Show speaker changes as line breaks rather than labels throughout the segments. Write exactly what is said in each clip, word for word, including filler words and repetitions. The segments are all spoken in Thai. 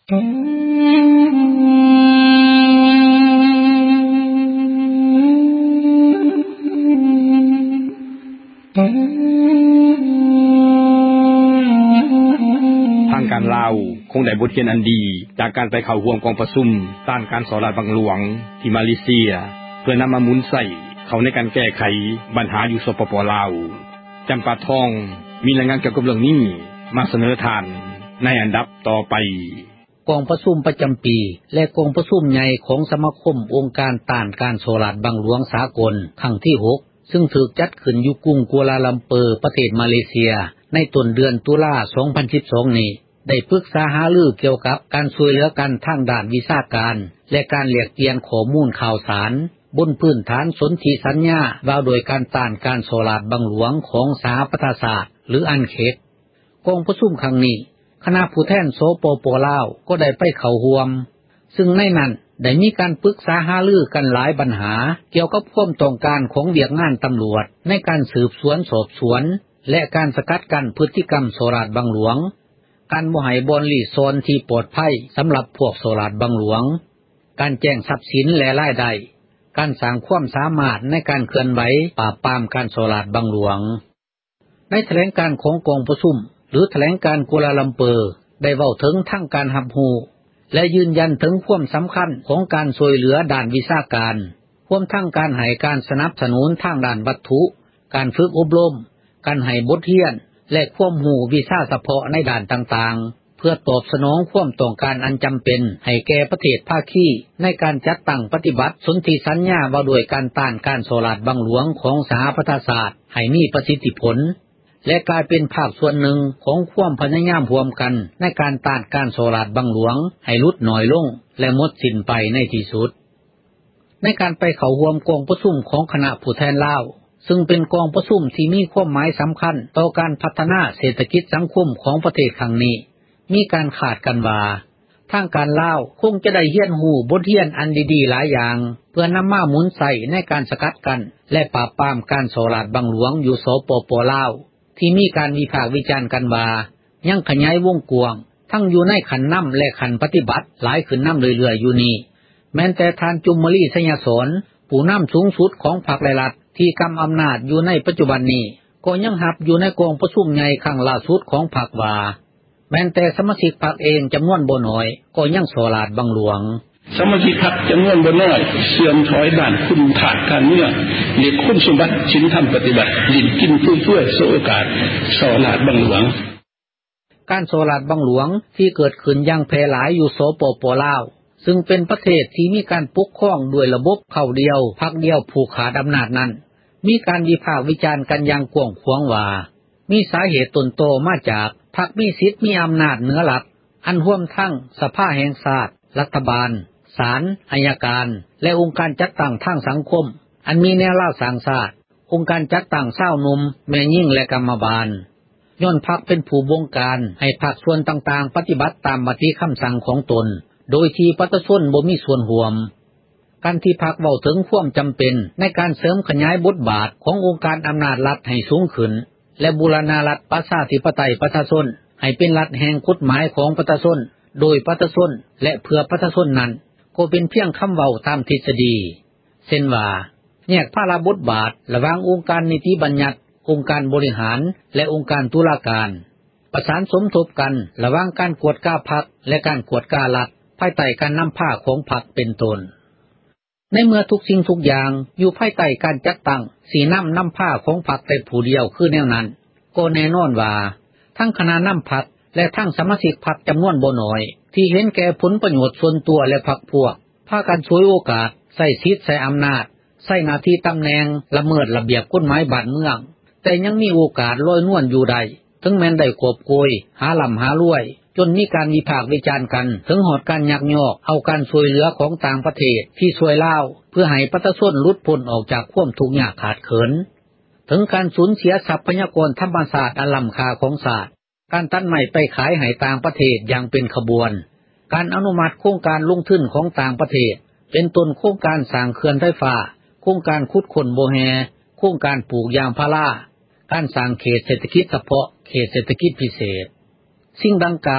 ทางการลาวคงได้บทเรียนอันดีจากการไปเข้าร่วมกองประชุมต้านการสอราดบังหลวงที่มาเลเซียเพื่อนำมาหมุนใส่เข้าในการแก้ไขปัญหาอยู่สปป.ลาวจำปาทองมีรายงานเกี่ยวกับเรื่องนี้มาเสนอทานในอันดับต่อไป
กองประชุมประจำปีและกองประชุมใหญ่ของสมาคมองค์การต้านการโซลาดบังหลวงสากลครั้งที่หกซึ่งถูกจัดขึ้นอยู่กรุงกัวลาลัมเปอร์ประเทศมาเลเซียในต้นเดือนตุลาคมสองพันสิบสองนี้ได้ปรึกษาหารือเกี่ยวกับการช่วยเหลือกันทางด้านวิชาการและการแลกเปลี่ยนข้อมูลข่าวสารบนพื้นฐานสนธิสัญญาว่าโดยการต้านการโซลาดบังหลวงของสหประชาชาติหรืออันเคดกองประชุมครั้งนี้คณะผู้แทนสปป.ลาวก็ได้ไปเข้าร่วมซึ่งในนั้นได้มีการปรึกษาหารือกันหลายปัญหาเกี่ยวกับความต้องการของเวียกงานตำรวจในการสืบสวนสอบสวนและการสกัดกั้นพฤติกรรมโซลาดบังหลวงการบ่ให้บ่อนรีสอร์ทที่ปลอดภัยสำหรับพวกโซลาดบังหลวงการแจ้งทรัพย์สินและรายได้การสร้างความสามารถในการเคลื่อนไหวปราบปรามการโซลาดบังหลวงในแถลงการของกองประชุมหรือแถลงการกัวลาลัมเปอร์ได้เว้าถึงทั้งการรับรู้และยืนยันถึงความสำคัญของการช่วยเหลือด้านวิชาการรวมทั้งการให้การสนับสนุนทางด้านวัตถุการฝึกอบรมการให้บทเรียนและความรู้วิชาเฉพาะในด้านต่างๆเพื่อตอบสนองความต้องการอันจำเป็นให้แก่ประเทศภาคีในการจัดตั้งปฏิบัติสนธิสัญญาว่าด้วยการต้านการโซลาดบังหลวงของสหประชาชาติให้มีประสิทธิผลและกลายเป็นภาคส่วนหนึ่งของความพยายามร่วมกันในการต้านการโซลาดบังหลวงให้ลดน้อยลงและหมดสิ้นไปในที่สุดในการไปเข้าร่วมกองประชุมของคณะผู้แทนลาวซึ่งเป็นกองประชุมที่มีความหมายสำคัญต่อการพัฒนาเศรษฐกิจสังคมของประเทศครั้งนี้มีการคาดกันว่าทางการลาวคงจะได้เรียนรู้บทเรียนอันดีๆหลายอย่างเพื่อนำมาหมุนใส่ในการสกัดกั้นและปราบปรามการโซลาดบังหลวงอยู่สปป.ลาวที่มีการวิพากษ์วิจารณ์กันว่ายังขยายวงกว้างทั้งอยู่ในขันนำและขันปฏิบัติหลายขึ้นนำเรื่อยๆอยู่นี่แม้แต่ท่านจุมมลีสยสรผู้นำสูงสุดของพรรครัฐที่กำอำนาจอยู่ในปัจจุบันนี้ก็ยังหับอยู่ในกองประชุมใหญ่ครั้งล่าสุดของพรรคว่าแม้แต่สมาชิกพรรคเองจำนวนบ่น้อยก็ยังโซลาดบังหลวง
สมาชิกพรรคจำนวนบ่น้อยเสื่อมถอยด้านคุณขาดการเมืองเรียกคุณสมบัติชิ้นทำปฏิบัติดินกินผู้ช่วยโซโอกาสโซลาดบังหลวง
การโซลาดบังหลวงที่เกิดขึ้นอย่างแพร่หลายอยู่สปป.ลาวซึ่งเป็นประเทศที่มีการปกครองด้วยระบบเข้าเดียวพรรคเดียวผูกขาดอำนาจนั้นมีการวิพากษ์วิจารณ์กันอย่างกว้างขวางว่ามีสาเหตุต้นโตมาจากพรรคมีสิทธิ์มีอำนาจเหนือรัฐอันร่วมทั้งสภาแห่งชาติรัฐบาลศาลอัยการและองค์การจัดตั้งทางสังคมอันมีแนวล่าสร้างชาติองค์การจัดตั้งชาวนุมแม่ยิ่งและกรรมบาลย้อนพรรคเป็นผู้บงการให้ภาคส่วนต่างๆปฏิบัติตามมติคำสั่งของตนโดยที่ประชาชนบ่มีส่วนร่วมการที่พรรคเว้าถึงความจำเป็นในการเสริมขยายบทบาทขององค์การอำนาจรัฐให้สูงขึ้นและบูรณารัฐประชาธิปไตยประชาชนให้เป็นรัฐแห่งกฎหมายของประชาชนโดยประชาชนและเพื่อประชาชนนั้นก็เป็นเพียงคำเว้าตามทฤษฎีเช่นว่าแยกภาระบทบาทระหว่างองค์การนิติบัญญัติองค์การบริหารและองค์การตุลาการประสานสมทบกันระหว่างการกวดกาพรรคและการกวดการัฐภายใต้การนำพาของพรรคเป็นต้นในเมื่อทุกสิ่งทุกอย่างอยู่ภายใต้การจัดตั้งสีนำนำพาของพรรคแต่ผู้เดียวคือแนวนั้นก็แน่นอนว่าทั้งคณะนำพรรคและทั้งสมาชิกพรรคจำนวนบ่น้อยที่เห็นแก่ผลประโยชน์ส่วนตัวและพรรคพวกพากันฉวยโอกาสใช้สิทธิ์ใช้อำนาจใช้หน้าที่ตำแหน่งละเมิดระเบียบกฎหมายบ้านเมืองแต่ยังมีโอกาสลอยนวลอยู่ได้ถึงแม้นได้กอบโกยหาลำหารวยจนมีการวิพากษ์วิจารณ์กันถึงหอดการยักยอกเอาการช่วยเหลือของต่างประเทศที่ช่วยลาวเพื่อให้ประชาชนหลุดพ้นออกจากความทุกข์ยากขาดเขินถึงการสูญเสียทรัพยากรธรรมชาติอันล้ำค่าของชาติการตัดไม้ไปขายให้ต่างประเทศอย่างเป็นขบวนการอนุมัติโครงการลงทุนของต่างประเทศเป็นต้นโครงการสร้างเขื่อนไฟฟ้าโครงการขุดค้นโบแฮโครงการปลูกยางพาราการสร้างเขตเศรษฐกิจเฉพาะเขตเศรษฐกิจพิเศษสิ่งดังกล่าว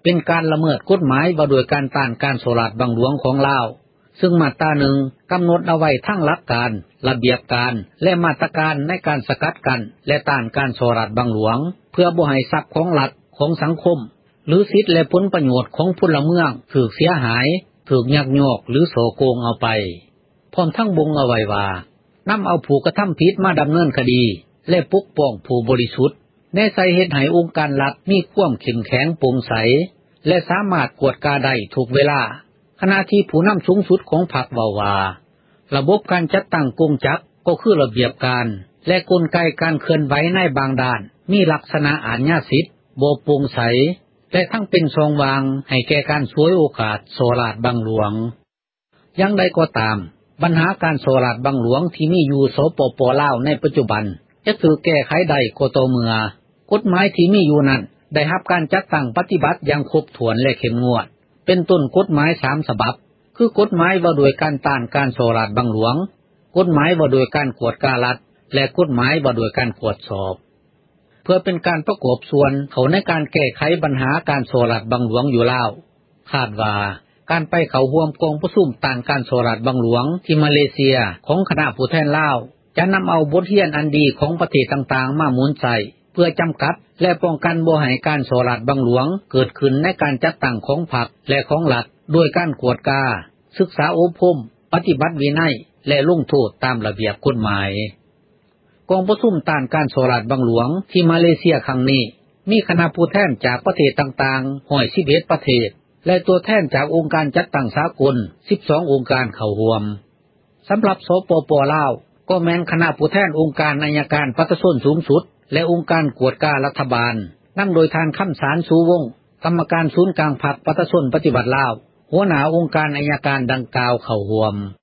เป็นการละเมิดกฎหมายว่าโดยการต้านการโสราดบังหลวงของลาวซึ่งมาตราหนึ่งกำหนดเอาไว้ทั้งหลักการระเบียบการและมาตรการในการสกัดกั้นและต้านการโสราดบังหลวงเพื่อบ่ให้ทรัพย์ของรัฐของสังคมหรือสิทธิและผลประโยชน์ของพลเมืองถูกเสียหายถูกยักยอกหรือโสโกงเอาไปพร้อมทั้งบ่งเอาไว้ว่านำเอาผู้กระทำผิดมาดำเนินคดีและปกป้องผู้บริสุทธิ์แน่ใจเฮ็ดให้องค์การรัฐมีความเข้มแข็งโปร่งใสและสามารถกวดกาได้ทุกเวลาขณะที่ผู้นำสูงสุดของพรรคเว้าว่าระบบการจัดตั้งกงจักรก็คือระเบียบการและกลไกการเคลื่อนไหวในบางด้านมีลักษณะอาญาสิทธิ์บ่โปร่งใสและทั้งเป็นช่องว่างให้แก่การฉวยโอกาสโสราดบังหลวงอย่างใดก็ตามปัญหาการโสราดบังหลวงที่มีอยู่สปป.ลาวในปัจจุบันจะถูกแก้ไขได้ก็ต่อเมื่อกฎหมายที่มีอยู่นั้นได้รับการจัดตั้งปฏิบัติอย่างครบถ้วนและเข้มงวดเป็นต้นกฎหมายสามฉบับคือกฎหมายว่าโดยการต้านการโสราดบังหลวงกฎหมายว่าโดยการกวดการัฐและกฎหมายว่าโดยการตรวจสอบเพื่อเป็นการประกอบส่วนเขาในการแก้ไขปัญหาการโสราดบังหลวงอยู่แล้วคาดว่าการไปเข้าร่วมกองประชุมต้านการโสราดบังหลวงที่มาเลเซียของคณะผู้แทนลาวจะนำเอาบทเรียนอันดีของประเทศต่างๆมาหมุนใส่เพื่อจำกัดและป้องกันบ่ให้การโสราดบังหลวงเกิดขึ้นในการจัดตั้งของพรรคและของรัฐด้วยการกวดกาศึกษาอบรมปฏิบัติวินัยและลงโทษตามระเบียบกฎหมายกองประชุมต้านการโสราดบังหลวงที่มาเลเซียครั้งนี้มีคณะผู้แทนจากประเทศต่างๆหนึ่งร้อยสิบเอ็ดประเทศและตัวแทนจากองค์การจัดตั้งสากลสิบสององค์การเข้าร่วมสำหรับสปป.ลาวก็แม้นคณะผู้แทนองค์การอัยการประชาชนสูงสุดและองค์การกวดการรัฐบาลนำโดยทานคำสารสูวงศ์กรรมการศูนย์กลางพรรคประชาชนปฏิบัติลาวหัวหน้าองค์การอัยการดังกล่าวเข้าร่วม